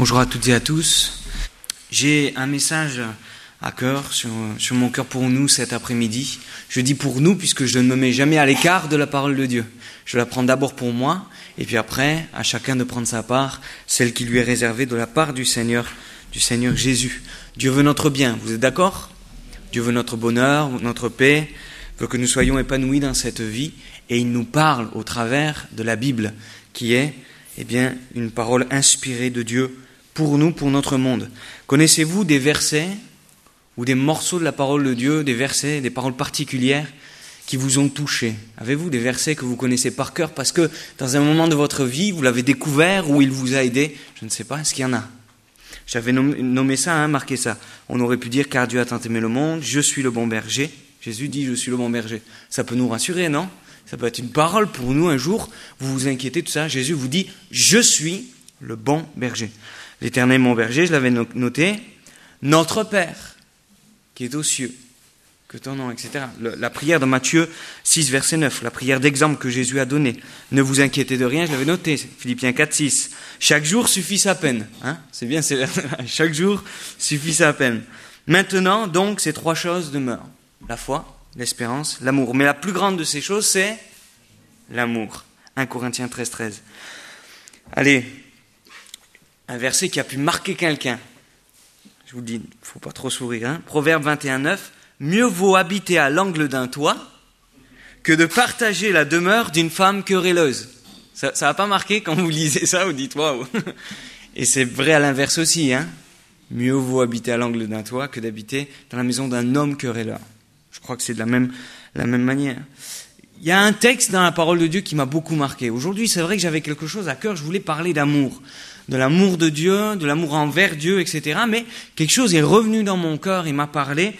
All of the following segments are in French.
Bonjour à toutes et à tous. J'ai un message à cœur, sur mon cœur pour nous cet après-midi. Je dis pour nous puisque je ne me mets jamais à l'écart de la parole de Dieu. Je la prends d'abord pour moi et puis après à chacun de prendre sa part, celle qui lui est réservée de la part du Seigneur Jésus. Dieu veut notre bien, vous êtes d'accord ? Dieu veut notre bonheur, notre paix, veut que nous soyons épanouis dans cette vie et il nous parle au travers de la Bible qui est une parole inspirée de Dieu pour nous, pour notre monde. Connaissez-vous des versets ou des morceaux de la parole de Dieu, des versets, des paroles particulières qui vous ont touché? Avez-vous des versets que vous connaissez par cœur parce que dans un moment de votre vie, vous l'avez découvert ou il vous a aidé? Je ne sais pas, est-ce qu'il y en a? J'avais nommé ça, marqué ça. On aurait pu dire « Car Dieu a tant aimé le monde, je suis le bon berger ». Jésus dit « Je suis le bon berger ». Ça peut nous rassurer, non? Ça peut être une parole pour nous un jour. Vous vous inquiétez de ça. Jésus vous dit « Je suis le bon berger ». L'Éternel mon berger, je l'avais noté. Notre Père, qui est aux cieux, que ton nom, etc. La prière de Matthieu 6, verset 9, la prière d'exemple que Jésus a donnée. Ne vous inquiétez de rien, je l'avais noté. Philippiens 4, 6. Chaque jour suffit sa peine. C'est bien, chaque jour suffit sa peine. Maintenant, donc, ces trois choses demeurent. La foi, l'espérance, l'amour. Mais la plus grande de ces choses, c'est l'amour. 1 Corinthiens 13, 13. Allez, un verset qui a pu marquer quelqu'un. Je vous le dis, il ne faut pas trop sourire. Proverbe 21, 9. Mieux vaut habiter à l'angle d'un toit que de partager la demeure d'une femme querelleuse. Ça va pas marquer quand vous lisez ça, vous dites waouh. Et c'est vrai à l'inverse aussi. Mieux vaut habiter à l'angle d'un toit que d'habiter dans la maison d'un homme querelleur. Je crois que c'est de la même manière. Il y a un texte dans la parole de Dieu qui m'a beaucoup marqué. Aujourd'hui, c'est vrai que j'avais quelque chose à cœur, je voulais parler d'amour. De l'amour de Dieu, de l'amour envers Dieu, etc. Mais quelque chose est revenu dans mon cœur et m'a parlé.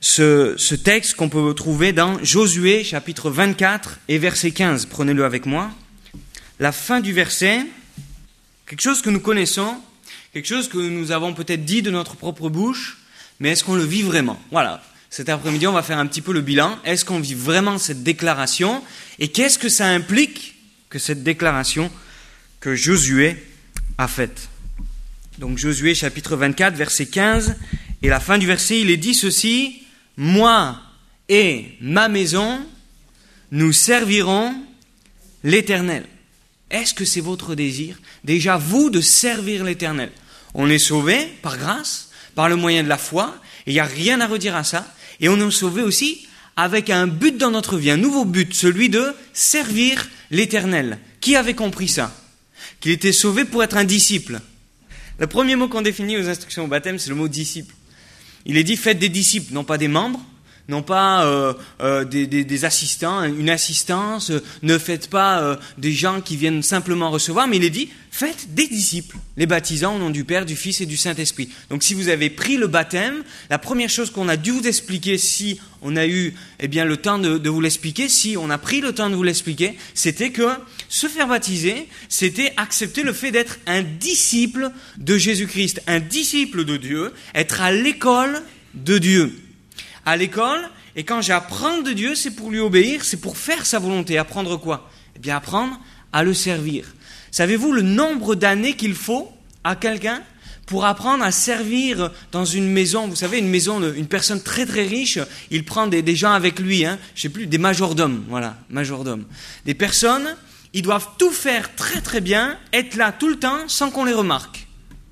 Ce texte qu'on peut trouver dans Josué, chapitre 24 et verset 15. Prenez-le avec moi. La fin du verset, quelque chose que nous connaissons, quelque chose que nous avons peut-être dit de notre propre bouche, mais est-ce qu'on le vit vraiment? Voilà. Cet après-midi, on va faire un petit peu le bilan. Est-ce qu'on vit vraiment cette déclaration? Et qu'est-ce que ça implique que cette déclaration que Josué a faite? Donc Josué, chapitre 24, verset 15, et la fin du verset, il est dit ceci: moi et ma maison, nous servirons l'Éternel. Est-ce que c'est votre désir, déjà vous, de servir l'Éternel? On est sauvé par grâce, par le moyen de la foi, et il n'y a rien à redire à ça. Et on est sauvé aussi avec un but dans notre vie, un nouveau but, celui de servir l'Éternel. Qui avait compris ça? Qu'il était sauvé pour être un disciple. Le premier mot qu'on définit aux instructions au baptême, c'est le mot disciple. Il est dit, faites des disciples, non pas des membres, non pas des assistants, une assistance, ne faites pas des gens qui viennent simplement recevoir, mais il est dit, faites des disciples, les baptisant au nom du Père, du Fils et du Saint-Esprit. Donc si vous avez pris le baptême, la première chose qu'on a dû vous expliquer, si on a eu le temps de vous l'expliquer, si on a pris le temps de vous l'expliquer, c'était que se faire baptiser, c'était accepter le fait d'être un disciple de Jésus-Christ, un disciple de Dieu, être à l'école de Dieu. À l'école, et quand j'apprends de Dieu, c'est pour lui obéir, c'est pour faire sa volonté. Apprendre quoi? Apprendre à le servir. Savez-vous le nombre d'années qu'il faut à quelqu'un pour apprendre à servir dans une maison? Vous savez, une maison, une personne très très riche, il prend des gens avec lui, des majordomes, majordomes. Des personnes, ils doivent tout faire très très bien, être là tout le temps sans qu'on les remarque.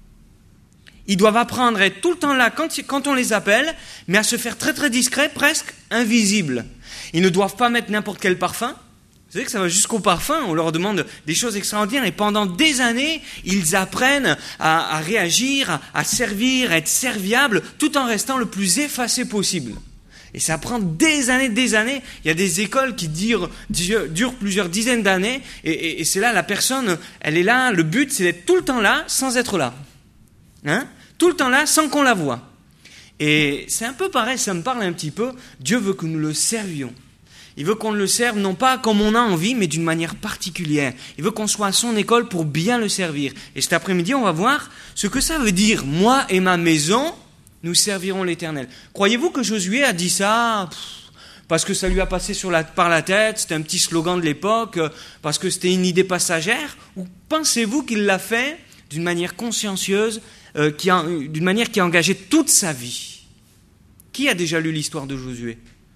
Ils doivent apprendre à être tout le temps là quand on les appelle, mais à se faire très très discret, presque invisible. Ils ne doivent pas mettre n'importe quel parfum. Vous savez que ça va jusqu'au parfum, on leur demande des choses extraordinaires et pendant des années, ils apprennent à réagir, à servir, à être serviables, tout en restant le plus effacé possible. Et ça prend des années. Il y a des écoles qui durent plusieurs dizaines d'années et c'est là, la personne, elle est là, le but c'est d'être tout le temps là sans être là. Tout le temps là, sans qu'on la voie. Et c'est un peu pareil, ça me parle un petit peu. Dieu veut que nous le servions. Il veut qu'on le serve, non pas comme on a envie, mais d'une manière particulière. Il veut qu'on soit à son école pour bien le servir. Et cet après-midi, on va voir ce que ça veut dire. Moi et ma maison, nous servirons l'Éternel. Croyez-vous que Josué a dit ça parce que ça lui a passé par la tête, c'était un petit slogan de l'époque, parce que c'était une idée passagère? Ou pensez-vous qu'il l'a fait d'une manière consciencieuse, d'une manière qui a engagé toute sa vie. Qui a déjà lu l'histoire de Josué?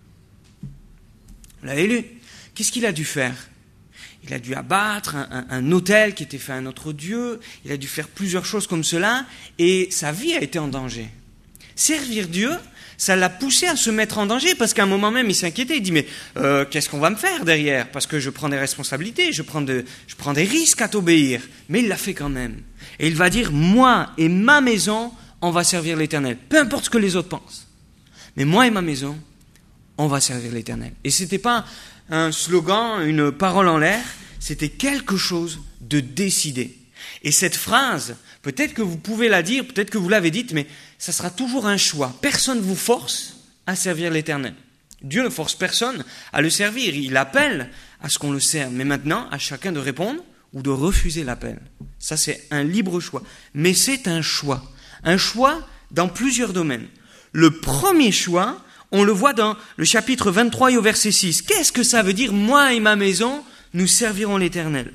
Vous l'avez lu? Qu'est-ce qu'il a dû faire? Il a dû abattre un autel qui était fait à un autre Dieu, il a dû faire plusieurs choses comme cela, et sa vie a été en danger. Servir Dieu, ça l'a poussé à se mettre en danger, parce qu'à un moment même, il s'inquiétait, il dit, mais qu'est-ce qu'on va me faire derrière? Parce que je prends des responsabilités, je prends des risques à t'obéir. Mais il l'a fait quand même. Et il va dire, moi et ma maison, on va servir l'Éternel. Peu importe ce que les autres pensent. Mais moi et ma maison, on va servir l'Éternel. Et ce n'était pas un slogan, une parole en l'air, c'était quelque chose de décidé. Et cette phrase, peut-être que vous pouvez la dire, peut-être que vous l'avez dite, mais ça sera toujours un choix. Personne ne vous force à servir l'Éternel. Dieu ne force personne à le servir. Il appelle à ce qu'on le serve. Mais maintenant, à chacun de répondre ou de refuser l'appel. Ça, c'est un libre choix. Mais c'est un choix. Un choix dans plusieurs domaines. Le premier choix, on le voit dans le chapitre 23 et au verset 6. Qu'est-ce que ça veut dire? Moi et ma maison, nous servirons l'Éternel.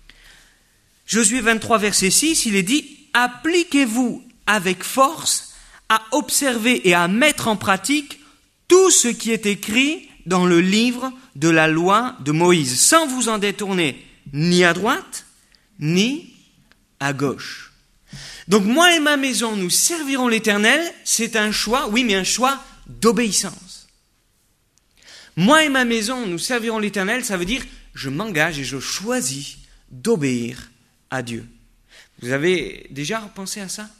Josué 23, verset 6, il est dit, appliquez-vous avec force à observer et à mettre en pratique tout ce qui est écrit dans le livre de la loi de Moïse, sans vous en détourner ni à droite, ni à gauche. Donc moi et ma maison, nous servirons l'Éternel, c'est un choix, oui, mais un choix d'obéissance. Moi et ma maison, nous servirons l'Éternel, ça veut dire, je m'engage et je choisis d'obéir à Dieu. Vous avez déjà pensé à ça?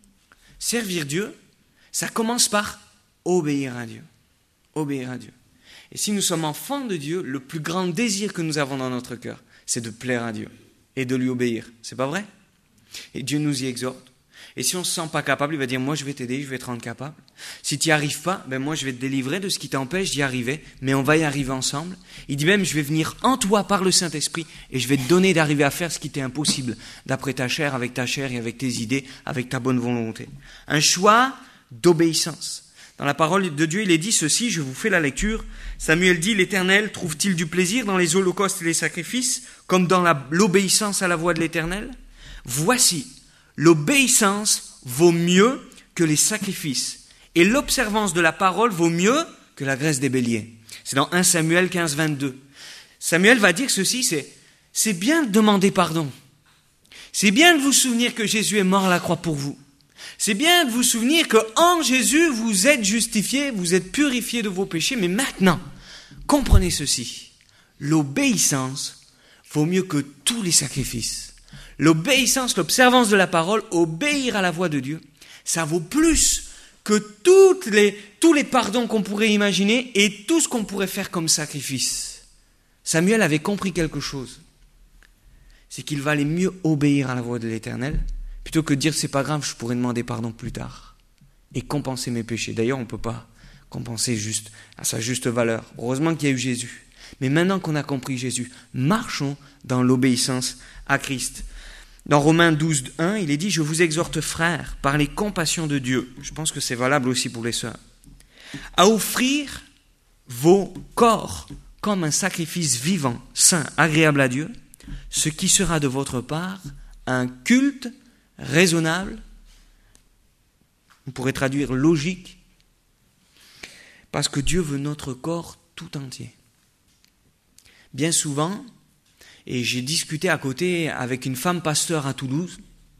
Servir Dieu, ça commence par obéir à Dieu. Obéir à Dieu. Et si nous sommes enfants de Dieu, le plus grand désir que nous avons dans notre cœur, c'est de plaire à Dieu et de lui obéir. C'est pas vrai? Et Dieu nous y exhorte. Et si on ne se sent pas capable, il va dire, moi je vais t'aider, je vais te rendre capable. Si tu n'y arrives pas, moi je vais te délivrer de ce qui t'empêche d'y arriver, mais on va y arriver ensemble. Il dit même, je vais venir en toi par le Saint-Esprit et je vais te donner d'arriver à faire ce qui t'est impossible, d'après ta chair, avec ta chair et avec tes idées, avec ta bonne volonté. Un choix d'obéissance. Dans la parole de Dieu, il est dit ceci, je vous fais la lecture. Samuel dit, l'Éternel trouve-t-il du plaisir dans les holocaustes et les sacrifices, comme dans l'obéissance à la voix de l'Éternel? Voici, l'obéissance vaut mieux que les sacrifices, et l'observance de la parole vaut mieux que la graisse des béliers. C'est dans 1 Samuel 15, 22. Samuel va dire ceci, c'est bien de demander pardon. C'est bien de vous souvenir que Jésus est mort à la croix pour vous. C'est bien de vous souvenir qu'en Jésus, vous êtes justifiés, vous êtes purifiés de vos péchés, mais maintenant, comprenez ceci, l'obéissance vaut mieux que tous les sacrifices. L'obéissance, l'observance de la parole, obéir à la voix de Dieu, ça vaut plus que tous les pardons qu'on pourrait imaginer et tout ce qu'on pourrait faire comme sacrifice. Samuel avait compris quelque chose, c'est qu'il valait mieux obéir à la voix de l'Éternel plutôt que de dire c'est pas grave, je pourrais demander pardon plus tard et compenser mes péchés. D'ailleurs, on ne peut pas compenser juste à sa juste valeur. Heureusement qu'il y a eu Jésus. Mais maintenant qu'on a compris Jésus, marchons dans l'obéissance à Christ. Dans Romains 12, 1, il est dit « Je vous exhorte, frères, par les compassions de Dieu », je pense que c'est valable aussi pour les sœurs, « à offrir vos corps comme un sacrifice vivant, saint, agréable à Dieu, ce qui sera de votre part un culte raisonnable », on pourrait traduire logique, parce que Dieu veut notre corps tout entier. Bien souvent, et j'ai discuté à côté avec une femme pasteur à Toulouse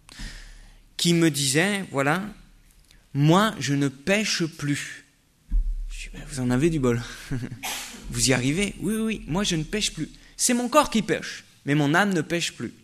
qui me disait, voilà, moi je ne pêche plus. Je dis, vous en avez du bol. Vous y arrivez? Oui, moi je ne pêche plus. C'est mon corps qui pêche, mais mon âme ne pêche plus.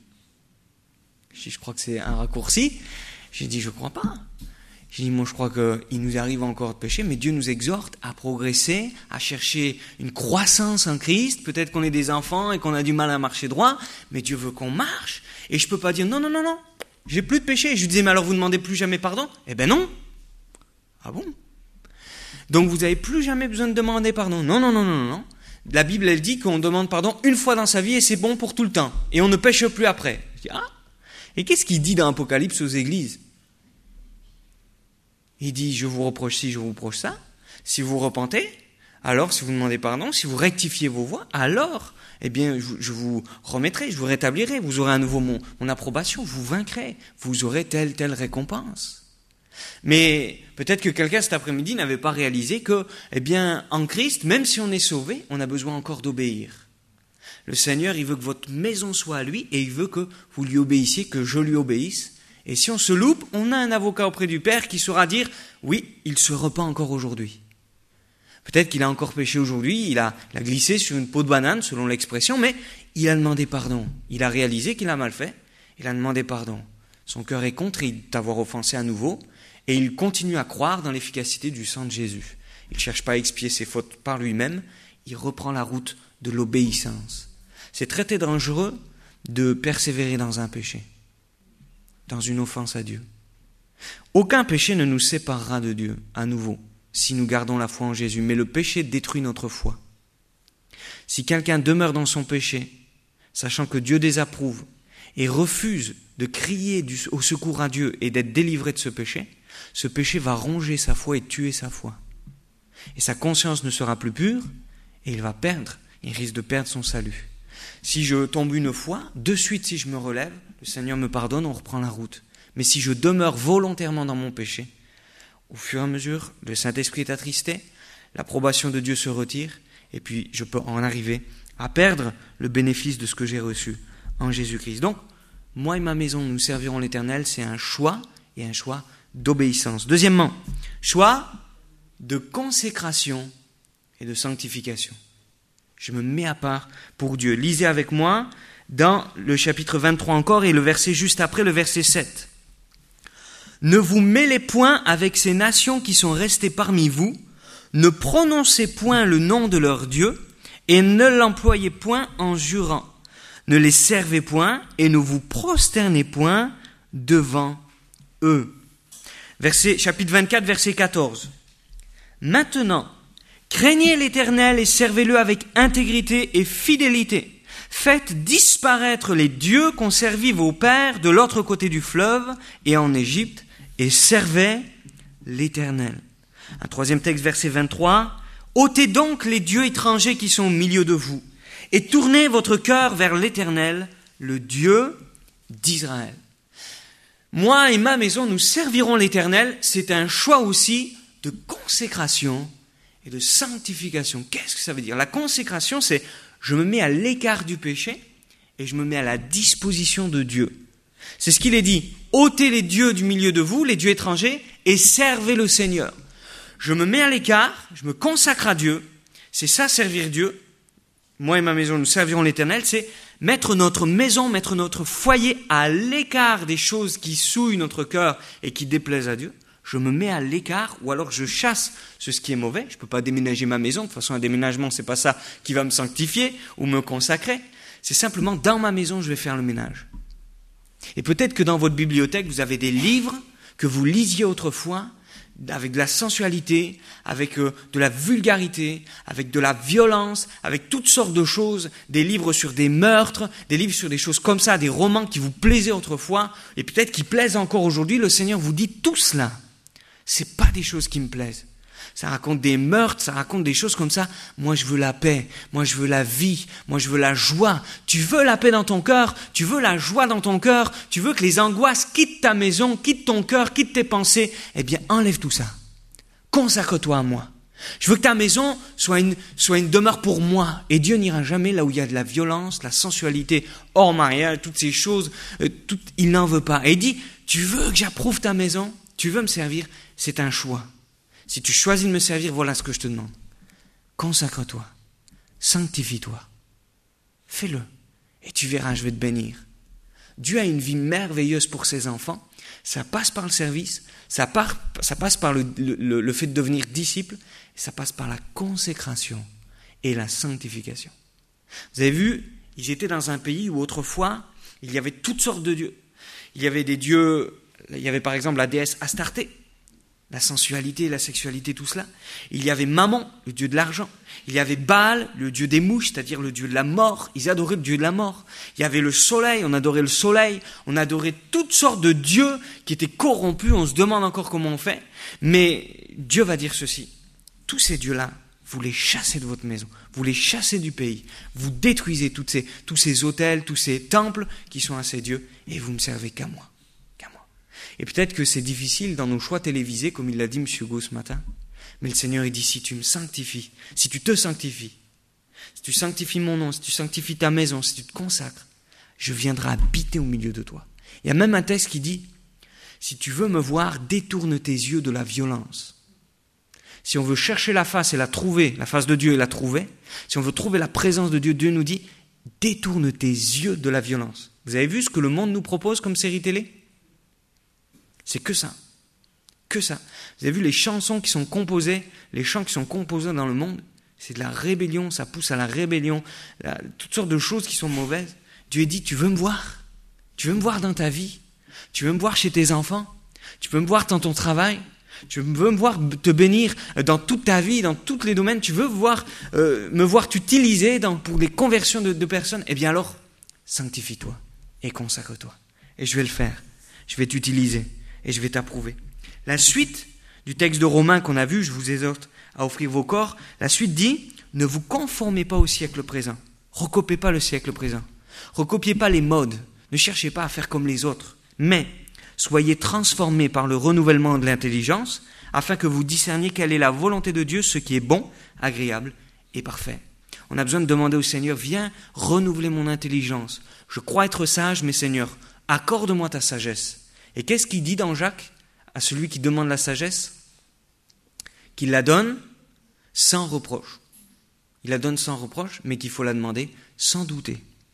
Je crois que c'est un raccourci. J'ai dit, je ne crois pas. J'ai dit, moi je crois qu'il nous arrive encore de pécher, mais Dieu nous exhorte à progresser, à chercher une croissance en Christ. Peut-être qu'on est des enfants et qu'on a du mal à marcher droit, mais Dieu veut qu'on marche. Et je ne peux pas dire, non, j'ai plus de péché. Je lui disais, mais alors vous ne demandez plus jamais pardon? Eh ben non. Ah bon? Donc vous n'avez plus jamais besoin de demander pardon. Non. La Bible, elle dit qu'on demande pardon une fois dans sa vie et c'est bon pour tout le temps. Et on ne pêche plus après. Je dis, ah. Et qu'est-ce qu'il dit dans Apocalypse aux églises? Il dit, je vous reproche ci, je vous reproche ça. Si vous repentez, alors si vous demandez pardon, si vous rectifiez vos voies, alors, eh bien, je vous remettrai, je vous rétablirai, vous aurez à nouveau mon approbation, vous vaincrez, vous aurez telle récompense. Mais peut-être que quelqu'un cet après-midi n'avait pas réalisé que, eh bien, en Christ, même si on est sauvé, on a besoin encore d'obéir. Le Seigneur, il veut que votre maison soit à lui et il veut que vous lui obéissiez, que je lui obéisse. Et si on se loupe, on a un avocat auprès du Père qui saura dire « Oui, il se repent encore aujourd'hui ». Peut-être qu'il a encore péché aujourd'hui, il a glissé sur une peau de banane, selon l'expression, mais il a demandé pardon. Il a réalisé qu'il a mal fait, il a demandé pardon. Son cœur est contrit d'avoir offensé à nouveau, et il continue à croire dans l'efficacité du sang de Jésus. Il ne cherche pas à expier ses fautes par lui-même, il reprend la route de l'obéissance. C'est très dangereux de persévérer dans un péché, dans une offense à Dieu. Aucun péché ne nous séparera de Dieu, à nouveau, si nous gardons la foi en Jésus, mais le péché détruit notre foi. Si quelqu'un demeure dans son péché, sachant que Dieu désapprouve, et refuse de crier au secours à Dieu et d'être délivré de ce péché va ronger sa foi et tuer sa foi. Et sa conscience ne sera plus pure, et il risque de perdre son salut. Si je tombe une fois, de suite si je me relève, le Seigneur me pardonne, on reprend la route. Mais si je demeure volontairement dans mon péché, au fur et à mesure, le Saint-Esprit est attristé, l'approbation de Dieu se retire, et puis je peux en arriver à perdre le bénéfice de ce que j'ai reçu en Jésus-Christ. Donc, moi et ma maison, nous servirons l'Éternel, c'est un choix, et un choix d'obéissance. Deuxièmement, choix de consécration et de sanctification. Je me mets à part pour Dieu. Lisez avec moi dans le chapitre 23 encore et le verset juste après, le verset 7. « Ne vous mêlez point avec ces nations qui sont restées parmi vous, ne prononcez point le nom de leur Dieu et ne l'employez point en jurant. Ne les servez point et ne vous prosternez point devant eux. » Chapitre 24, verset 14. « Maintenant, craignez l'Éternel et servez-le avec intégrité et fidélité. Faites disparaître les dieux qu'ont servis vos pères de l'autre côté du fleuve et en Égypte, et servez l'Éternel. » Un troisième texte, verset 23. « Ôtez donc les dieux étrangers qui sont au milieu de vous, et tournez votre cœur vers l'Éternel, le Dieu d'Israël. » Moi et ma maison, nous servirons l'Éternel. C'est un choix aussi de consécration et de sanctification. Qu'est-ce que ça veut dire ? La consécration, c'est je me mets à l'écart du péché et je me mets à la disposition de Dieu. C'est ce qu'il est dit. Ôtez les dieux du milieu de vous, les dieux étrangers, et servez le Seigneur. Je me mets à l'écart, je me consacre à Dieu. C'est ça, servir Dieu. Moi et ma maison, nous servirons l'Éternel. C'est mettre notre maison, mettre notre foyer à l'écart des choses qui souillent notre cœur et qui déplaisent à Dieu. Je me mets à l'écart, ou alors je chasse ce qui est mauvais. Je ne peux pas déménager ma maison. De toute façon, un déménagement, c'est pas ça qui va me sanctifier ou me consacrer. C'est simplement, dans ma maison, je vais faire le ménage. Et peut-être que dans votre bibliothèque, vous avez des livres que vous lisiez autrefois, avec de la sensualité, avec de la vulgarité, avec de la violence, avec toutes sortes de choses, des livres sur des meurtres, des livres sur des choses comme ça, des romans qui vous plaisaient autrefois, et peut-être qui plaisent encore aujourd'hui. Le Seigneur vous dit tout cela. C'est pas des choses qui me plaisent. Ça raconte des meurtres, ça raconte des choses comme ça. Moi, je veux la paix. Moi, je veux la vie. Moi, je veux la joie. Tu veux la paix dans ton cœur. Tu veux la joie dans ton cœur. Tu veux que les angoisses quittent ta maison, quittent ton cœur, quittent tes pensées. Eh bien, enlève tout ça. Consacre-toi à moi. Je veux que ta maison soit une demeure pour moi. Et Dieu n'ira jamais là où il y a de la violence, la sensualité hors mariage, toutes ces choses. Il n'en veut pas. Et il dit, tu veux que j'approuve ta maison? Tu veux me servir? C'est un choix. Si tu choisis de me servir, voilà ce que je te demande. Consacre-toi. Sanctifie-toi. Fais-le. Et tu verras, je vais te bénir. Dieu a une vie merveilleuse pour ses enfants. Ça passe par le service. Ça passe par le fait de devenir disciple. Et ça passe par la consécration et la sanctification. Vous avez vu, ils étaient dans un pays où autrefois, il y avait toutes sortes de dieux. Il y avait des dieux, il y avait par exemple la déesse Astarté. La sensualité, la sexualité, tout cela. Il y avait Mammon, le dieu de l'argent. Il y avait Baal, le dieu des mouches, c'est-à-dire le dieu de la mort. Ils adoraient le dieu de la mort. Il y avait le soleil, on adorait le soleil. On adorait toutes sortes de dieux qui étaient corrompus. On se demande encore comment on fait. Mais Dieu va dire ceci. Tous ces dieux-là vous les chassez de votre maison, vous les chassez du pays, vous détruisez tous ces autels, tous ces temples qui sont à ces dieux, et vous ne me servez qu'à moi. Et peut-être que c'est difficile dans nos choix télévisés, comme il l'a dit M. Hugo ce matin, mais le Seigneur il dit, si tu me sanctifies, si tu te sanctifies, si tu sanctifies mon nom, si tu sanctifies ta maison, si tu te consacres, je viendrai habiter au milieu de toi. Il y a même un texte qui dit, si tu veux me voir, détourne tes yeux de la violence. Si on veut chercher la face et la trouver, la face de Dieu et la trouver, si on veut trouver la présence de Dieu, Dieu nous dit, détourne tes yeux de la violence. Vous avez vu ce que le monde nous propose comme série télé ? C'est que ça. Que ça. Vous avez vu les chansons qui sont composées, les chants qui sont composés dans le monde, c'est de la rébellion, ça pousse à la rébellion, toutes sortes de choses qui sont mauvaises. Dieu dit, tu veux me voir ? Tu veux me voir dans ta vie ? Tu veux me voir chez tes enfants ? Tu veux me voir dans ton travail ? Tu veux me voir te bénir dans toute ta vie, dans tous les domaines ? Tu veux me voir t'utiliser pour les conversions de personnes ? Eh bien alors, sanctifie-toi et consacre-toi. Et je vais le faire. Je vais t'utiliser et je vais t'approuver. La suite du texte de Romains qu'on a vu, je vous exhorte à offrir vos corps, la suite dit, ne vous conformez pas au siècle présent. Recopiez pas le siècle présent. Recopiez pas les modes. Ne cherchez pas à faire comme les autres. Mais soyez transformés par le renouvellement de l'intelligence, afin que vous discerniez quelle est la volonté de Dieu, ce qui est bon, agréable et parfait. On a besoin de demander au Seigneur, viens renouveler mon intelligence. Je crois être sage, mais Seigneur, accorde-moi ta sagesse. Et qu'est-ce qu'il dit dans Jacques à celui qui demande la sagesse ? Qu'il la donne sans reproche. Il la donne sans reproche, mais qu'il faut la demander sans douter.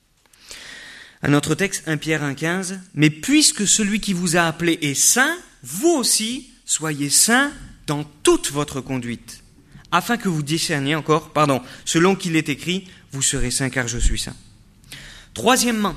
Un autre texte, 1 Pierre 1,15, « Mais puisque celui qui vous a appelé est saint, vous aussi soyez saints dans toute votre conduite, afin que vous discerniez encore, selon qu'il est écrit, vous serez saints car je suis saint. » Troisièmement,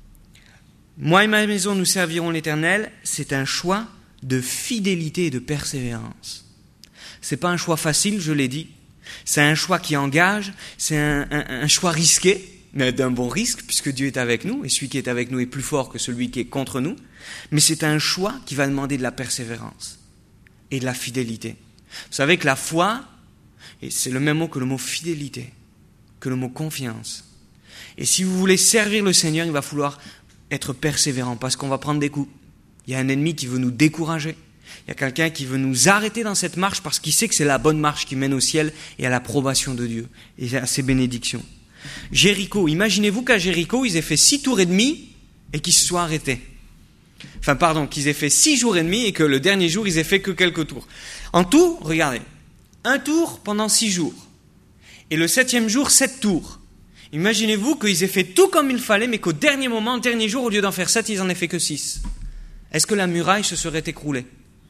moi et ma maison, nous servirons l'Éternel, c'est un choix de fidélité et de persévérance. C'est pas un choix facile, je l'ai dit. C'est un choix qui engage, c'est un choix risqué, mais d'un bon risque, puisque Dieu est avec nous, et celui qui est avec nous est plus fort que celui qui est contre nous. Mais c'est un choix qui va demander de la persévérance et de la fidélité. Vous savez que la foi, et c'est le même mot que le mot fidélité, que le mot confiance. Et si vous voulez servir le Seigneur, il va falloir être persévérant, parce qu'on va prendre des coups. Il y a un ennemi qui veut nous décourager. Il y a quelqu'un qui veut nous arrêter dans cette marche parce qu'il sait que c'est la bonne marche qui mène au ciel et à l'approbation de Dieu et à ses bénédictions. Jéricho, imaginez-vous qu'à Jéricho, ils aient fait 6 tours et demi et qu'ils se soient arrêtés. Qu'ils aient fait 6 jours et demi et que le dernier jour, ils aient fait que quelques tours. En tout, regardez, 1 tour pendant 6 jours. Et le 7e jour, 7 tours. Imaginez-vous qu'ils aient fait tout comme il fallait, mais qu'au dernier moment, le dernier jour, au lieu d'en faire 7, ils en aient fait que 6. Est-ce que la muraille se serait écroulée ?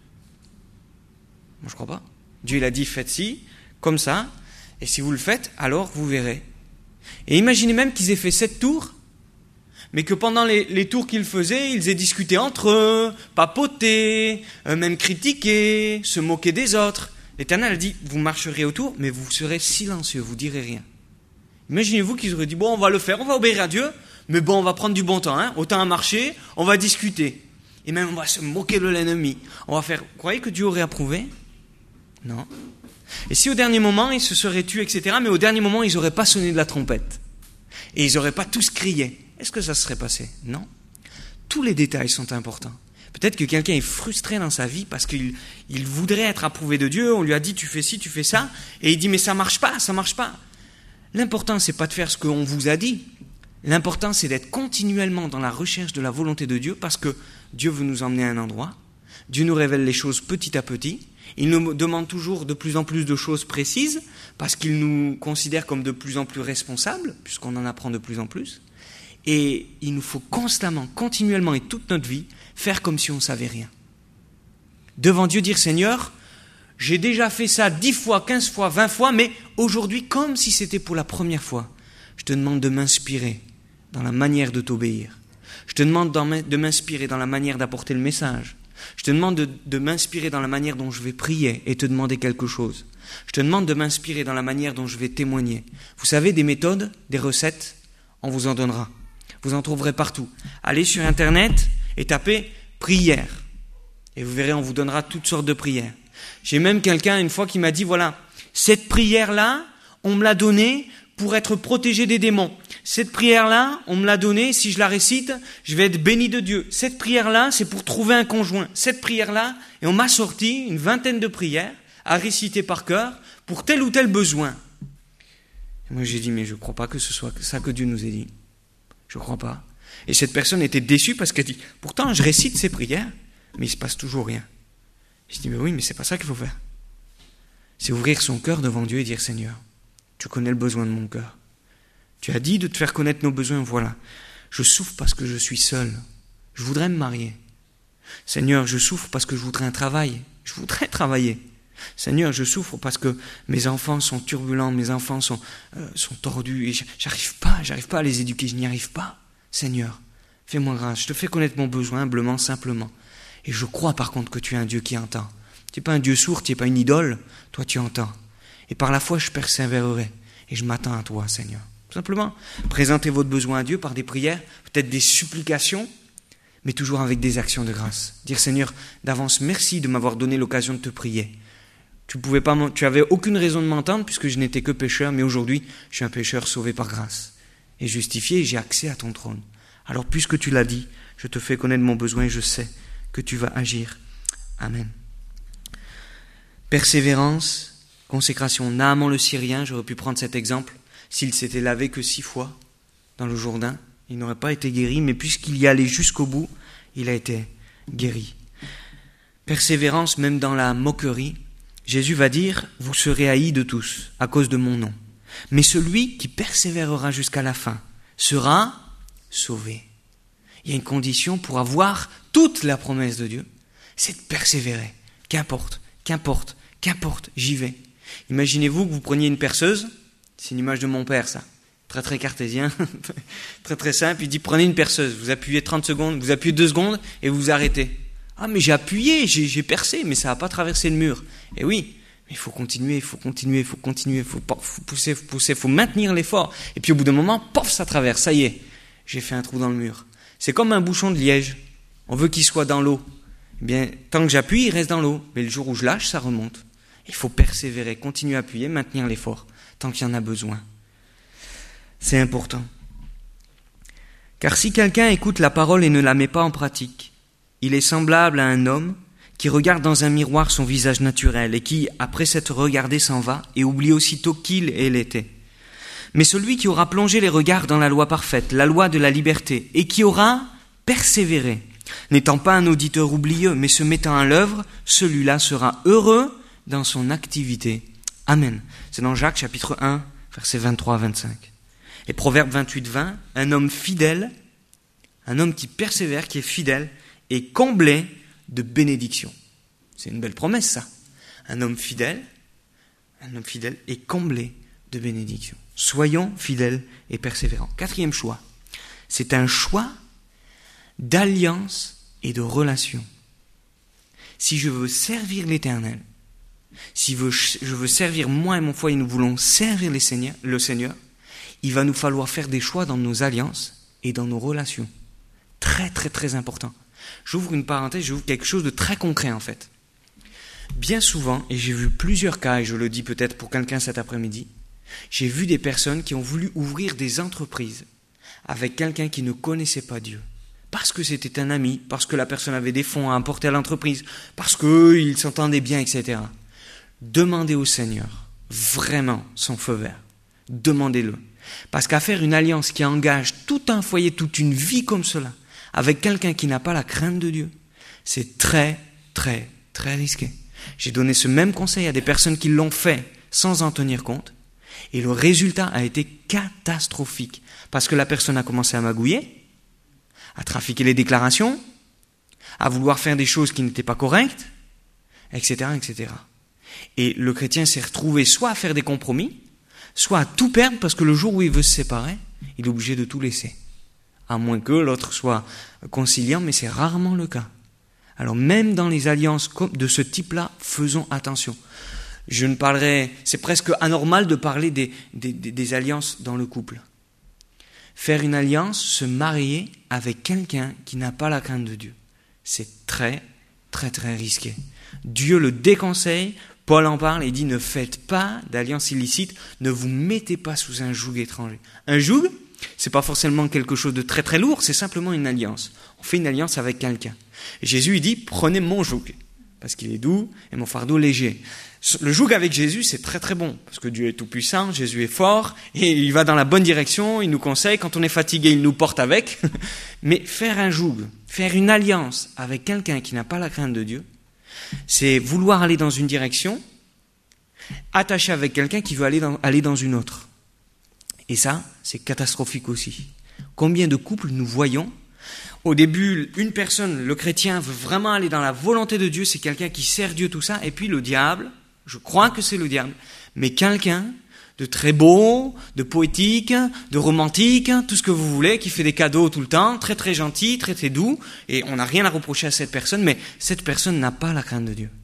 Moi, je crois pas. Dieu, il a dit, faites ci, comme ça, et si vous le faites, alors vous verrez. Et imaginez même qu'ils aient fait 7 tours, mais que pendant les tours qu'ils faisaient, ils aient discuté entre eux, papoté, même critiqué, se moquer des autres. L'Éternel a dit, vous marcherez autour, mais vous serez silencieux, vous direz rien. Imaginez-vous qu'ils auraient dit, bon, on va le faire, on va obéir à Dieu, mais bon, on va prendre du bon temps, autant à marcher, on va discuter. Et même, on va se moquer de l'ennemi. On va faire, vous croyez que Dieu aurait approuvé ? Non. Et si au dernier moment, ils se seraient tués, etc., mais au dernier moment, ils n'auraient pas sonné de la trompette, et ils n'auraient pas tous crié, est-ce que ça serait passé ? Non. Tous les détails sont importants. Peut-être que quelqu'un est frustré dans sa vie parce qu'il voudrait être approuvé de Dieu, on lui a dit, tu fais ci, tu fais ça, et il dit, mais ça marche pas. L'important, c'est pas de faire ce qu'on vous a dit. L'important, c'est d'être continuellement dans la recherche de la volonté de Dieu, parce que Dieu veut nous emmener à un endroit. Dieu nous révèle les choses petit à petit. Il nous demande toujours de plus en plus de choses précises, parce qu'il nous considère comme de plus en plus responsables, puisqu'on en apprend de plus en plus. Et il nous faut constamment, continuellement et toute notre vie, faire comme si on ne savait rien. Devant Dieu, dire, Seigneur, j'ai déjà fait ça 10 fois, 15 fois, 20 fois, mais aujourd'hui, comme si c'était pour la première fois, je te demande de m'inspirer dans la manière de t'obéir. Je te demande de m'inspirer dans la manière d'apporter le message. Je te demande de m'inspirer dans la manière dont je vais prier et te demander quelque chose. Je te demande de m'inspirer dans la manière dont je vais témoigner. Vous savez, des méthodes, des recettes, on vous en donnera. Vous en trouverez partout. Allez sur Internet et tapez « prière ». Et vous verrez, on vous donnera toutes sortes de prières. J'ai même quelqu'un une fois qui m'a dit, voilà, Cette prière-là, on me l'a donnée pour être protégé des démons. Cette prière-là, on me l'a donnée, si je la récite, je vais être béni de Dieu. Cette prière-là, c'est pour trouver un conjoint. Cette prière-là, et on m'a sorti une 20aine de prières à réciter par cœur pour tel ou tel besoin. Et moi j'ai dit, mais je ne crois pas que ce soit ça que Dieu nous ait dit. Je ne crois pas. Et cette personne était déçue parce qu'elle dit, pourtant je récite ces prières, mais il ne se passe toujours rien. Je dis, mais oui, mais c'est pas ça qu'il faut faire. C'est ouvrir son cœur devant Dieu et dire, Seigneur, tu connais le besoin de mon cœur. Tu as dit de te faire connaître nos besoins, voilà. Je souffre parce que je suis seul. Je voudrais me marier. Seigneur, je souffre parce que je voudrais un travail. Je voudrais travailler. Seigneur, je souffre parce que mes enfants sont turbulents, mes enfants sont tordus et j'arrive pas à les éduquer, je n'y arrive pas. Seigneur, fais-moi grâce, je te fais connaître mon besoin humblement, simplement. Et je crois par contre que tu es un Dieu qui entend. Tu n'es pas un Dieu sourd, tu n'es pas une idole, toi tu entends. Et par la foi, je persévérerai et je m'attends à toi, Seigneur. Tout simplement, présentez votre besoin à Dieu par des prières, peut-être des supplications, mais toujours avec des actions de grâce. Dire, Seigneur, d'avance, merci de m'avoir donné l'occasion de te prier. Tu avais aucune raison de m'entendre puisque je n'étais que pécheur, mais aujourd'hui, je suis un pécheur sauvé par grâce. Et justifié, et j'ai accès à ton trône. Alors, puisque tu l'as dit, je te fais connaître mon besoin et je sais que tu vas agir. Amen. Persévérance, consécration. Naaman le Syrien, j'aurais pu prendre cet exemple, s'il s'était lavé que 6 fois dans le Jourdain, il n'aurait pas été guéri, mais puisqu'il y allait jusqu'au bout, il a été guéri. Persévérance, même dans la moquerie. Jésus va dire, vous serez haïs de tous, à cause de mon nom. Mais celui qui persévérera jusqu'à la fin sera sauvé. Il y a une condition pour avoir toute la promesse de Dieu, c'est de persévérer. Qu'importe, j'y vais. Imaginez-vous que vous preniez une perceuse, c'est une image de mon père ça, très très cartésien, très très simple, il dit prenez une perceuse, vous appuyez 30 secondes, vous appuyez 2 secondes et vous arrêtez. Ah mais j'ai appuyé, j'ai percé, mais ça n'a pas traversé le mur. Et oui, mais il faut continuer, il faut pousser, il faut maintenir l'effort. Et puis au bout d'un moment, pof, ça traverse, ça y est, j'ai fait un trou dans le mur. C'est comme un bouchon de liège, on veut qu'il soit dans l'eau. Eh bien, tant que j'appuie, il reste dans l'eau, mais le jour où je lâche, ça remonte. Il faut persévérer, continuer à appuyer, maintenir l'effort, tant qu'il y en a besoin. C'est important. Car si quelqu'un écoute la parole et ne la met pas en pratique, il est semblable à un homme qui regarde dans un miroir son visage naturel et qui, après s'être regardé, s'en va et oublie aussitôt qu'il et elle était. Mais celui qui aura plongé les regards dans la loi parfaite, la loi de la liberté, et qui aura persévéré, n'étant pas un auditeur oublieux, mais se mettant à l'œuvre, celui-là sera heureux dans son activité. Amen. C'est dans Jacques chapitre 1, versets 23 à 25. Et Proverbe 28-20, un homme fidèle, un homme qui persévère, qui est fidèle, est comblé de bénédictions. C'est une belle promesse, ça. Un homme fidèle est comblé de bénédictions. Soyons fidèles et persévérants. 4e choix, c'est un choix d'alliance et de relation. Si je veux servir l'Éternel, si je veux servir moi et mon foyer, nous voulons servir le Seigneur, il va nous falloir faire des choix dans nos alliances et dans nos relations. Très, très, très important. J'ouvre une parenthèse, j'ouvre quelque chose de très concret en fait. Bien souvent, et j'ai vu plusieurs cas, et je le dis peut-être pour quelqu'un cet après-midi, j'ai vu des personnes qui ont voulu ouvrir des entreprises avec quelqu'un qui ne connaissait pas Dieu. Parce que c'était un ami, parce que la personne avait des fonds à apporter à l'entreprise, parce qu'ils s'entendaient bien, etc. Demandez au Seigneur vraiment son feu vert. Demandez-le. Parce qu'à faire une alliance qui engage tout un foyer, toute une vie comme cela, avec quelqu'un qui n'a pas la crainte de Dieu, c'est très, très, très risqué. J'ai donné ce même conseil à des personnes qui l'ont fait sans en tenir compte, et le résultat a été catastrophique. Parce que la personne a commencé à magouiller, à trafiquer les déclarations, à vouloir faire des choses qui n'étaient pas correctes, etc., etc. Et le chrétien s'est retrouvé soit à faire des compromis, soit à tout perdre parce que le jour où il veut se séparer, il est obligé de tout laisser. À moins que l'autre soit conciliant, mais c'est rarement le cas. Alors même dans les alliances de ce type-là, faisons attention. C'est presque anormal de parler des alliances dans le couple. Faire une alliance, se marier avec quelqu'un qui n'a pas la crainte de Dieu, c'est très, très, très risqué. Dieu le déconseille Paul en parle et dit, ne faites pas d'alliance illicite, ne vous mettez pas sous un joug étranger. Un joug, c'est pas forcément quelque chose de très très lourd, c'est simplement une alliance. On fait une alliance avec quelqu'un. Et Jésus, il dit, prenez mon joug, parce qu'il est doux et mon fardeau léger. Le joug avec Jésus, c'est très très bon, parce que Dieu est tout puissant, Jésus est fort, et il va dans la bonne direction, il nous conseille, quand on est fatigué, il nous porte avec. Mais faire un joug, faire une alliance avec quelqu'un qui n'a pas la crainte de Dieu, c'est vouloir aller dans une direction, attaché avec quelqu'un qui veut aller dans une autre. Et ça, c'est catastrophique aussi. Combien de couples nous voyons? Au début, une personne, le chrétien, veut vraiment aller dans la volonté de Dieu, c'est quelqu'un qui sert Dieu, tout ça, et puis le diable, je crois que c'est le diable, mais quelqu'un de très beau, de poétique, de romantique, tout ce que vous voulez, qui fait des cadeaux tout le temps, très très gentil, très très doux, et on n'a rien à reprocher à cette personne, mais cette personne n'a pas la crainte de Dieu.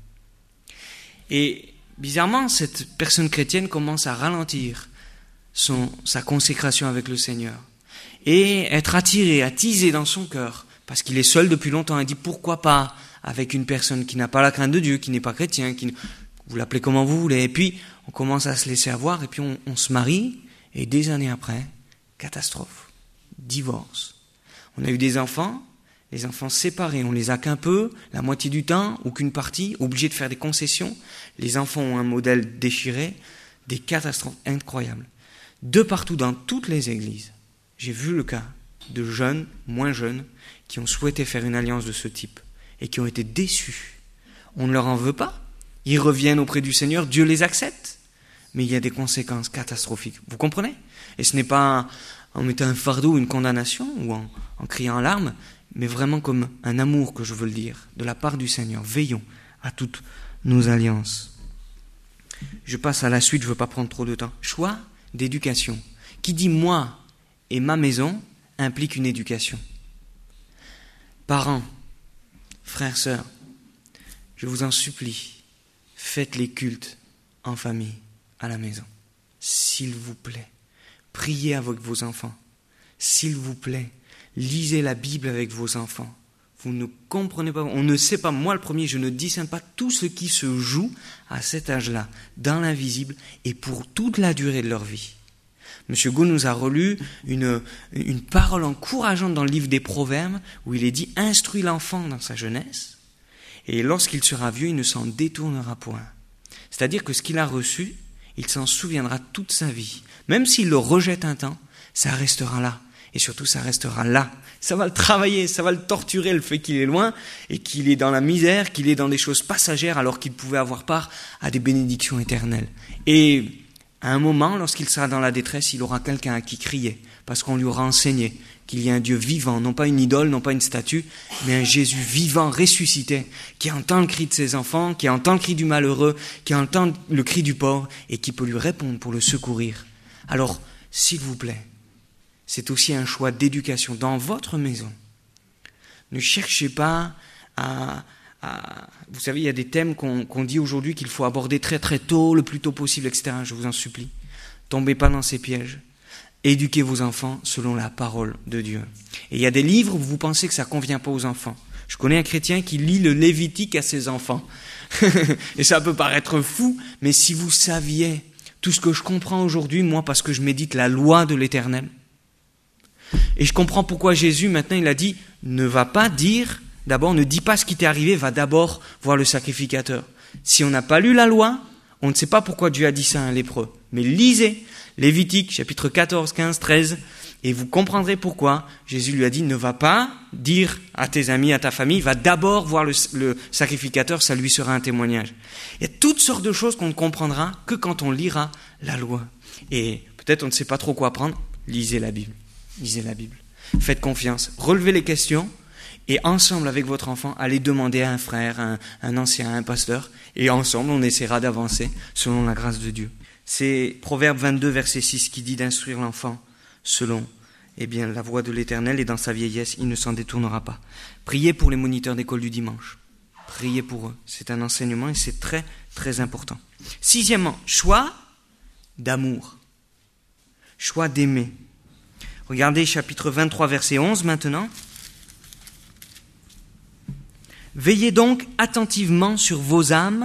Et bizarrement, cette personne chrétienne commence à ralentir sa consécration avec le Seigneur, et être attiré, attisé dans son cœur, parce qu'il est seul depuis longtemps, et dit pourquoi pas avec une personne qui n'a pas la crainte de Dieu, qui n'est pas chrétien, vous l'appelez comment vous voulez, et puis on commence à se laisser avoir, et puis on se marie, et des années après, catastrophe, divorce. On a eu des enfants, les enfants séparés, on les a qu'un peu, la moitié du temps, ou qu'une partie, obligés de faire des concessions, les enfants ont un modèle déchiré, des catastrophes incroyables. De partout dans toutes les églises, j'ai vu le cas de jeunes, moins jeunes, qui ont souhaité faire une alliance de ce type, et qui ont été déçus. On ne leur en veut pas. Ils reviennent auprès du Seigneur, Dieu les accepte, mais il y a des conséquences catastrophiques. Vous comprenez? Et ce n'est pas en mettant un fardeau ou une condamnation, ou en criant en larmes, mais vraiment comme un amour que je veux le dire, de la part du Seigneur. Veillons à toutes nos alliances. Je passe à la suite, je ne veux pas prendre trop de temps. Choix d'éducation. Qui dit moi et ma maison implique une éducation. Parents, frères, sœurs, je vous en supplie, faites les cultes en famille, à la maison. S'il vous plaît, priez avec vos enfants. S'il vous plaît, lisez la Bible avec vos enfants. Vous ne comprenez pas, on ne sait pas, moi le premier, je ne discerne pas tout ce qui se joue à cet âge-là, dans l'invisible et pour toute la durée de leur vie. M. Gou nous a relu une parole encourageante dans le livre des Proverbes où il est dit « Instruis l'enfant dans sa jeunesse, et lorsqu'il sera vieux, il ne s'en détournera point. » C'est-à-dire que ce qu'il a reçu, il s'en souviendra toute sa vie. Même s'il le rejette un temps, ça restera là. Et surtout, ça restera là. Ça va le travailler, ça va le torturer, le fait qu'il est loin et qu'il est dans la misère, qu'il est dans des choses passagères alors qu'il pouvait avoir part à des bénédictions éternelles. Et à un moment, lorsqu'il sera dans la détresse, il aura quelqu'un à qui crier, parce qu'on lui aura enseigné qu'il y a un Dieu vivant, non pas une idole, non pas une statue, mais un Jésus vivant, ressuscité, qui entend le cri de ses enfants, qui entend le cri du malheureux, qui entend le cri du pauvre, et qui peut lui répondre pour le secourir. Alors, s'il vous plaît, c'est aussi un choix d'éducation dans votre maison. Ne cherchez pas à vous savez, il y a des thèmes qu'on dit aujourd'hui qu'il faut aborder très très tôt, le plus tôt possible, etc. Je vous en supplie. Tombez pas dans ces pièges. Éduquez vos enfants selon la parole de Dieu. Et il y a des livres où vous pensez que ça convient pas aux enfants. Je connais un chrétien qui lit le Lévitique à ses enfants. Et ça peut paraître fou, mais si vous saviez tout ce que je comprends aujourd'hui, moi, parce que je médite la loi de l'Éternel, et je comprends pourquoi Jésus, maintenant, il a dit, ne va pas dire, d'abord, ne dis pas ce qui t'est arrivé, va d'abord voir le sacrificateur. Si on n'a pas lu la loi, on ne sait pas pourquoi Dieu a dit ça à un lépreux. Mais lisez Lévitique, chapitre 14, 15, 13, et vous comprendrez pourquoi Jésus lui a dit, ne va pas dire à tes amis, à ta famille, va d'abord voir le sacrificateur, ça lui sera un témoignage. Il y a toutes sortes de choses qu'on ne comprendra que quand on lira la loi. Et peut-être on ne sait pas trop quoi apprendre, lisez la Bible. Lisez la Bible. Faites confiance. Relevez les questions et ensemble avec votre enfant, allez demander à un frère, un ancien, un pasteur, et ensemble on essaiera d'avancer selon la grâce de Dieu. C'est Proverbe 22, verset 6 qui dit d'instruire l'enfant selon la voie de l'Éternel, et dans sa vieillesse, il ne s'en détournera pas. Priez pour les moniteurs d'école du dimanche. Priez pour eux. C'est un enseignement et c'est très, très important. Sixièmement, choix d'amour. Choix d'aimer. Regardez chapitre 23, verset 11 maintenant. Veillez donc attentivement sur vos âmes,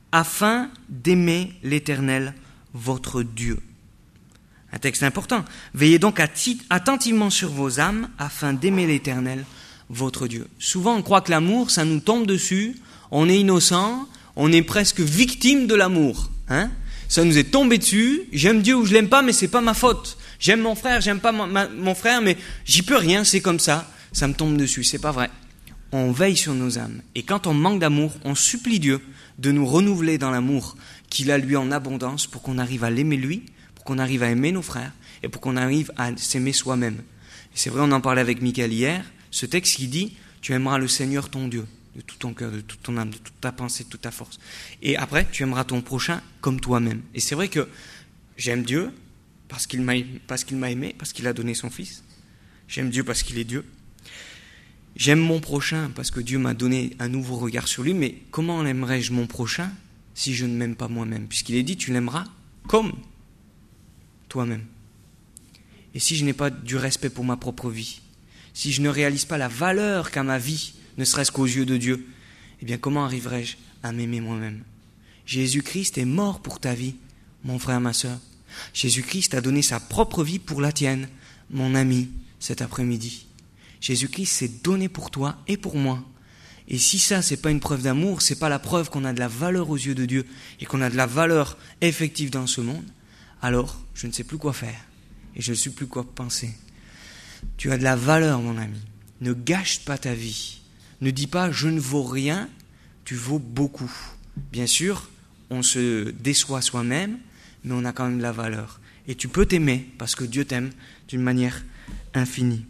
afin d'aimer l'Éternel, votre Dieu. Un texte important. Veillez donc attentivement sur vos âmes, afin d'aimer l'Éternel, votre Dieu. Souvent, on croit que l'amour, ça nous tombe dessus, on est innocent, on est presque victime de l'amour. Ça nous est tombé dessus, j'aime Dieu ou je l'aime pas, mais c'est pas ma faute. J'aime mon frère, j'aime pas mon frère, mais j'y peux rien, c'est comme ça, ça me tombe dessus. C'est pas vrai. On veille sur nos âmes. Et quand on manque d'amour, on supplie Dieu de nous renouveler dans l'amour qu'il a lui en abondance pour qu'on arrive à l'aimer lui, pour qu'on arrive à aimer nos frères et pour qu'on arrive à s'aimer soi-même. Et c'est vrai, on en parlait avec Michael hier, ce texte qui dit « Tu aimeras le Seigneur ton Dieu de tout ton cœur, de toute ton âme, de toute ta pensée, de toute ta force. » Et après, tu aimeras ton prochain comme toi-même. Et c'est vrai que j'aime Dieu parce qu'il m'a aimé, parce qu'il a donné son Fils. J'aime Dieu parce qu'il est Dieu. J'aime mon prochain parce que Dieu m'a donné un nouveau regard sur lui, mais comment aimerais-je mon prochain si je ne m'aime pas moi-même? Puisqu'il est dit, tu l'aimeras comme toi-même. Et si je n'ai pas du respect pour ma propre vie, si je ne réalise pas la valeur qu'a ma vie, ne serait-ce qu'aux yeux de Dieu, eh bien comment arriverai-je à m'aimer moi-même? Jésus-Christ est mort pour ta vie, mon frère, ma sœur. Jésus-Christ a donné sa propre vie pour la tienne, mon ami, cet après-midi. Jésus-Christ s'est donné pour toi et pour moi. Et si ça, c'est pas une preuve d'amour, c'est pas la preuve qu'on a de la valeur aux yeux de Dieu et qu'on a de la valeur effective dans ce monde, alors je ne sais plus quoi faire et je ne sais plus quoi penser. Tu as de la valeur, mon ami. Ne gâche pas ta vie. Ne dis pas « je ne vaux rien », tu vaux beaucoup. Bien sûr, on se déçoit soi-même, mais on a quand même de la valeur. Et tu peux t'aimer parce que Dieu t'aime d'une manière infinie.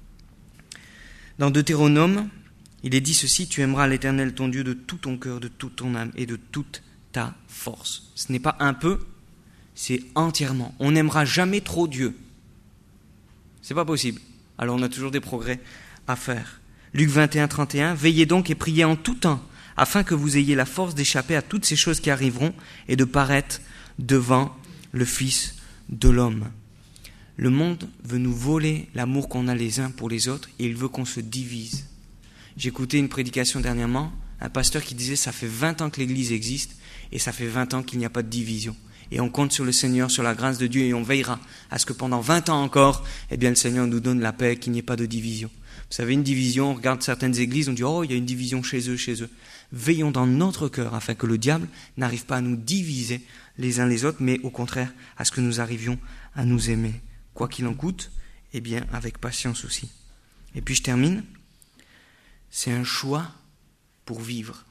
Dans Deutéronome, il est dit ceci, tu aimeras l'Éternel ton Dieu de tout ton cœur, de toute ton âme et de toute ta force. Ce n'est pas un peu, c'est entièrement. On n'aimera jamais trop Dieu. C'est pas possible. Alors on a toujours des progrès à faire. Luc 21, 31, veillez donc et priez en tout temps, afin que vous ayez la force d'échapper à toutes ces choses qui arriveront et de paraître devant le Fils de l'homme. Le monde veut nous voler l'amour qu'on a les uns pour les autres et il veut qu'on se divise. J'ai écouté une prédication dernièrement, un pasteur qui disait « ça fait 20 ans que l'Église existe et ça fait 20 ans qu'il n'y a pas de division. Et on compte sur le Seigneur, sur la grâce de Dieu et on veillera à ce que pendant 20 ans encore, eh bien, le Seigneur nous donne la paix, qu'il n'y ait pas de division. » Vous savez, une division, on regarde certaines églises, on dit « oh, il y a une division chez eux, chez eux. » Veillons dans notre cœur afin que le diable n'arrive pas à nous diviser les uns les autres, mais au contraire à ce que nous arrivions à nous aimer. Quoi qu'il en coûte, eh bien, avec patience aussi. Et puis je termine. C'est un choix pour vivre.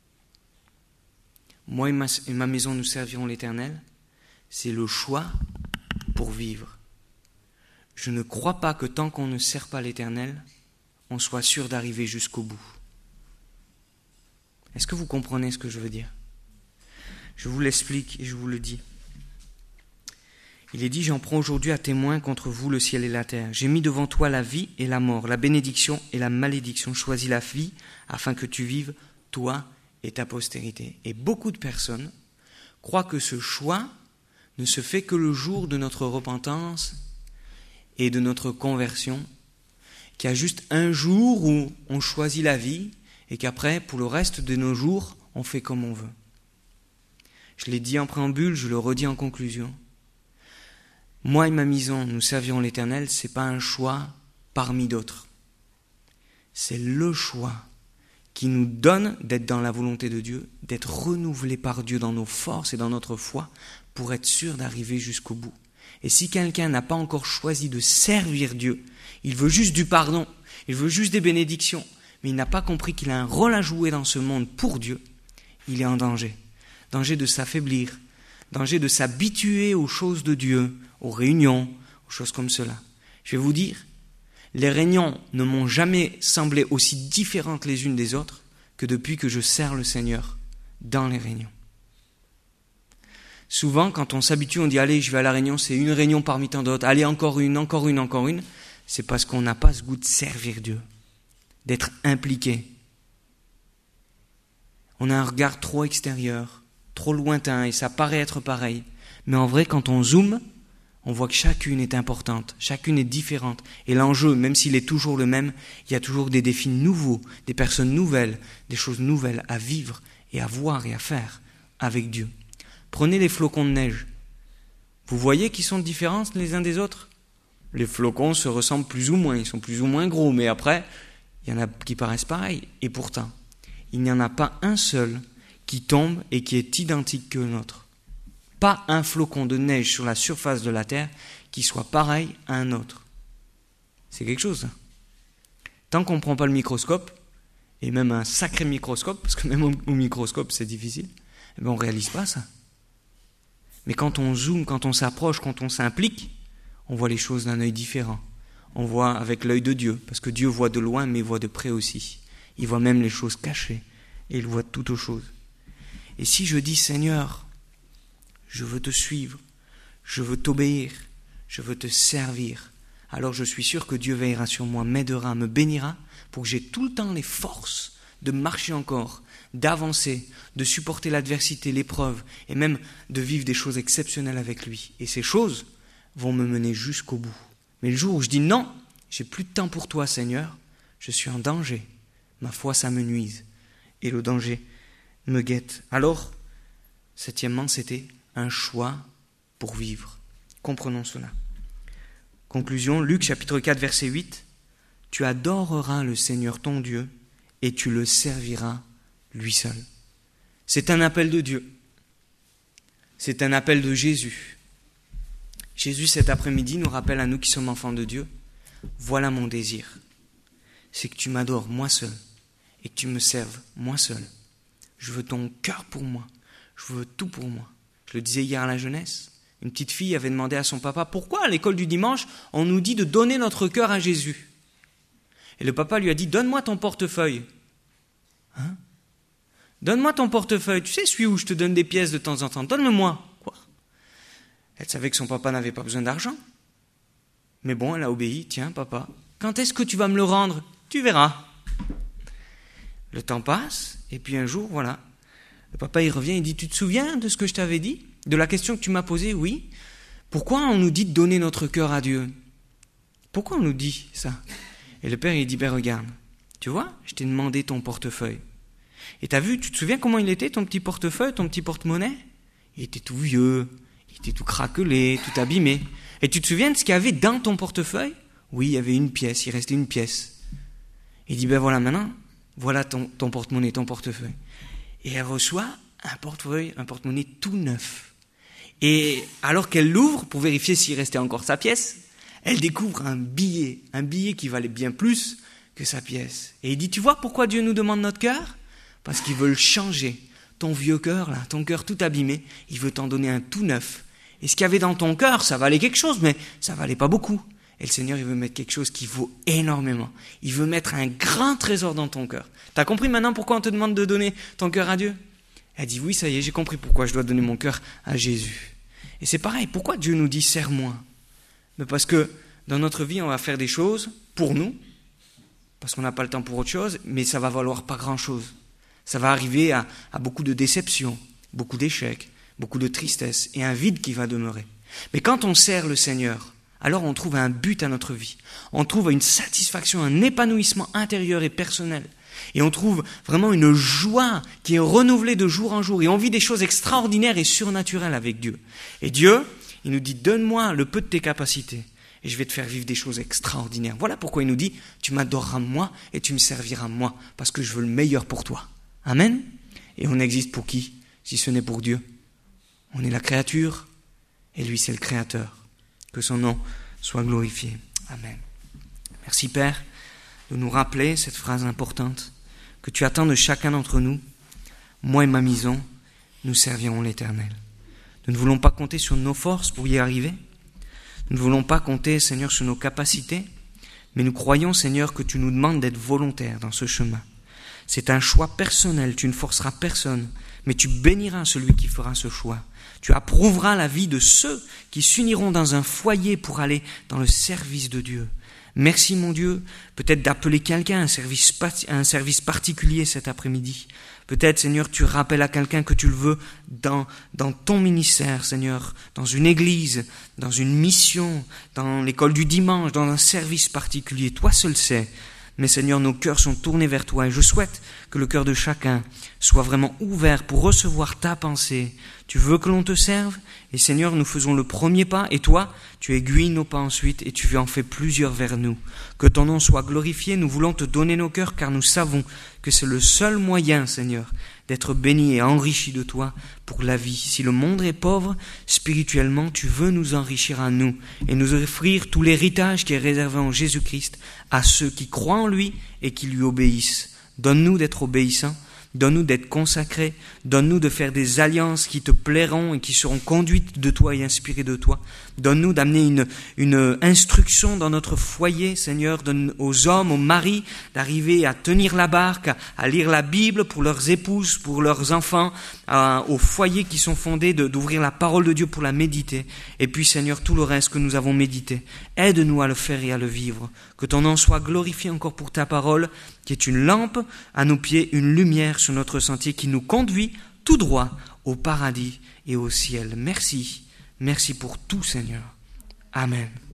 Moi et ma maison, nous servirons l'Éternel. C'est le choix pour vivre. Je ne crois pas que tant qu'on ne sert pas l'Éternel, on soit sûr d'arriver jusqu'au bout. Est-ce que vous comprenez ce que je veux dire? Je vous l'explique et je vous le dis. Il est dit, j'en prends aujourd'hui à témoin contre vous le ciel et la terre. J'ai mis devant toi la vie et la mort, la bénédiction et la malédiction. Choisis la vie afin que tu vives, toi et ta postérité. Et beaucoup de personnes croient que ce choix ne se fait que le jour de notre repentance et de notre conversion, qu'il y a juste un jour où on choisit la vie et qu'après, pour le reste de nos jours, on fait comme on veut. Je l'ai dit en préambule, je le redis en conclusion. Moi et ma maison, nous servirons l'Éternel, ce n'est pas un choix parmi d'autres. C'est le choix qui nous donne d'être dans la volonté de Dieu, d'être renouvelés par Dieu dans nos forces et dans notre foi pour être sûr d'arriver jusqu'au bout. Et si quelqu'un n'a pas encore choisi de servir Dieu, il veut juste du pardon, il veut juste des bénédictions, mais il n'a pas compris qu'il a un rôle à jouer dans ce monde pour Dieu, il est en danger. Danger de s'affaiblir, danger de s'habituer aux choses de Dieu, aux réunions, aux choses comme cela. Je vais vous dire, les réunions ne m'ont jamais semblé aussi différentes les unes des autres que depuis que je sers le Seigneur dans les réunions. Souvent, quand on s'habitue, on dit « allez, je vais à la réunion, c'est une réunion parmi tant d'autres, allez, encore une. » C'est parce qu'on n'a pas ce goût de servir Dieu, d'être impliqué. On a un regard trop extérieur, trop lointain, et ça paraît être pareil. Mais en vrai, quand on zoome, on voit que chacune est importante, chacune est différente. Et l'enjeu, même s'il est toujours le même, il y a toujours des défis nouveaux, des personnes nouvelles, des choses nouvelles à vivre et à voir et à faire avec Dieu. Prenez les flocons de neige. Vous voyez qu'ils sont différents les uns des autres? Les flocons se ressemblent plus ou moins, ils sont plus ou moins gros, mais après, il y en a qui paraissent pareils. Et pourtant, il n'y en a pas un seul qui tombe et qui est identique que l'autre. Pas un flocon de neige sur la surface de la terre qui soit pareil à un autre. C'est quelque chose, ça. Tant qu'on ne prend pas le microscope, et même un sacré microscope, parce que même au microscope c'est difficile, eh bien, on ne réalise pas ça. Mais quand on zoome, quand on s'approche, quand on s'implique, on voit les choses d'un œil différent. On voit avec l'œil de Dieu, parce que Dieu voit de loin, mais il voit de près aussi. Il voit même les choses cachées, et il voit toutes choses. Et si je dis, Seigneur, je veux te suivre, je veux t'obéir, je veux te servir, alors je suis sûr que Dieu veillera sur moi, m'aidera, me bénira, pour que j'ai tout le temps les forces de marcher encore, d'avancer, de supporter l'adversité, l'épreuve, et même de vivre des choses exceptionnelles avec lui. Et ces choses vont me mener jusqu'au bout. Mais le jour où je dis non, j'ai plus de temps pour toi, Seigneur, je suis en danger. Ma foi, ça me nuise. Et le danger me guette. Alors, septièmement, c'était un choix pour vivre. Comprenons cela. Conclusion, Luc chapitre 4, verset 8. Tu adoreras le Seigneur ton Dieu et tu le serviras lui seul. C'est un appel de Dieu. C'est un appel de Jésus. Jésus, cet après-midi, nous rappelle à nous qui sommes enfants de Dieu, voilà mon désir, c'est que tu m'adores moi seul et que tu me serves moi seul. Je veux ton cœur pour moi, je veux tout pour moi. Je le disais hier à la jeunesse, une petite fille avait demandé à son papa, pourquoi à l'école du dimanche, on nous dit de donner notre cœur à Jésus? Et le papa lui a dit, donne-moi ton portefeuille. Hein? Donne-moi ton portefeuille, tu sais, celui où je te donne des pièces de temps en temps, donne-le-moi. Quoi? Elle savait que son papa n'avait pas besoin d'argent. Mais bon, elle a obéi, tiens papa, quand est-ce que tu vas me le rendre? Tu verras. Le temps passe, et puis un jour, voilà, le papa il revient, il dit, tu te souviens de ce que je t'avais dit? De la question que tu m'as posée? Oui. Pourquoi on nous dit de donner notre cœur à Dieu? Pourquoi on nous dit ça? Et le père il dit, ben regarde, tu vois, je t'ai demandé ton portefeuille. Et t'as vu, tu te souviens comment il était ton petit portefeuille, ton petit porte-monnaie? Il était tout vieux, il était tout craquelé, tout abîmé. Et tu te souviens de ce qu'il y avait dans ton portefeuille? Oui, il y avait une pièce, il restait une pièce. Il dit, ben voilà maintenant, voilà ton porte-monnaie, ton portefeuille. Et elle reçoit un porte-monnaie tout neuf. Et alors qu'elle l'ouvre pour vérifier s'il restait encore sa pièce, elle découvre un billet qui valait bien plus que sa pièce. Et il dit, tu vois pourquoi Dieu nous demande notre cœur? Parce qu'il veut le changer. Ton vieux cœur, là, ton cœur tout abîmé, il veut t'en donner un tout neuf. Et ce qu'il y avait dans ton cœur, ça valait quelque chose, mais ça valait pas beaucoup. Et le Seigneur, il veut mettre quelque chose qui vaut énormément. Il veut mettre un grand trésor dans ton cœur. T'as compris maintenant pourquoi on te demande de donner ton cœur à Dieu? Elle dit, oui, ça y est, j'ai compris pourquoi je dois donner mon cœur à Jésus. Et c'est pareil, pourquoi Dieu nous dit, serre-moi? Mais parce que dans notre vie, on va faire des choses pour nous, parce qu'on n'a pas le temps pour autre chose, mais ça va valoir pas grand-chose. Ça va arriver à beaucoup de déceptions, beaucoup d'échecs, beaucoup de tristesse et un vide qui va demeurer. Mais quand on sert le Seigneur, alors on trouve un but à notre vie. On trouve une satisfaction, un épanouissement intérieur et personnel. Et on trouve vraiment une joie qui est renouvelée de jour en jour. Et on vit des choses extraordinaires et surnaturelles avec Dieu. Et Dieu, il nous dit, donne-moi le peu de tes capacités et je vais te faire vivre des choses extraordinaires. Voilà pourquoi il nous dit, tu m'adoreras moi et tu me serviras moi, parce que je veux le meilleur pour toi. Amen. Et on existe pour qui, si ce n'est pour Dieu? On est la créature et lui c'est le créateur. Que son nom soit glorifié. Amen. Merci Père de nous rappeler cette phrase importante que tu attends de chacun d'entre nous. Moi et ma maison, nous servirons l'Éternel. Nous ne voulons pas compter sur nos forces pour y arriver. Nous ne voulons pas compter, Seigneur, sur nos capacités, mais nous croyons, Seigneur, que tu nous demandes d'être volontaires dans ce chemin. C'est un choix personnel, tu ne forceras personne, mais tu béniras celui qui fera ce choix. Tu approuveras la vie de ceux qui s'uniront dans un foyer pour aller dans le service de Dieu. Merci mon Dieu, peut-être d'appeler quelqu'un à un service particulier cet après-midi. Peut-être, Seigneur, tu rappelles à quelqu'un que tu le veux dans ton ministère, Seigneur, dans une église, dans une mission, dans l'école du dimanche, dans un service particulier. Toi seul sais Mais Seigneur, nos cœurs sont tournés vers toi et je souhaite que le cœur de chacun soit vraiment ouvert pour recevoir ta pensée. Tu veux que l'on te serve et Seigneur, nous faisons le premier pas et toi, tu aiguilles nos pas ensuite et tu en fais plusieurs vers nous. Que ton nom soit glorifié, nous voulons te donner nos cœurs car nous savons que c'est le seul moyen, Seigneur, d'être béni et enrichi de toi pour la vie. Si le monde est pauvre, spirituellement, tu veux nous enrichir à nous et nous offrir tout l'héritage qui est réservé en Jésus-Christ à ceux qui croient en lui et qui lui obéissent. Donne-nous d'être obéissants, donne-nous d'être consacrés, donne-nous de faire des alliances qui te plairont et qui seront conduites de toi et inspirées de toi. Donne-nous d'amener une instruction dans notre foyer, Seigneur. Donne aux hommes, aux maris, d'arriver à tenir la barque, à lire la Bible pour leurs épouses, pour leurs enfants, aux foyers qui sont fondés, d'ouvrir la parole de Dieu pour la méditer. Et puis, Seigneur, tout le reste que nous avons médité, aide-nous à le faire et à le vivre. Que ton nom soit glorifié encore pour ta parole, qui est une lampe à nos pieds, une lumière sur notre sentier qui nous conduit tout droit au paradis et au ciel. Merci. Merci pour tout, Seigneur. Amen.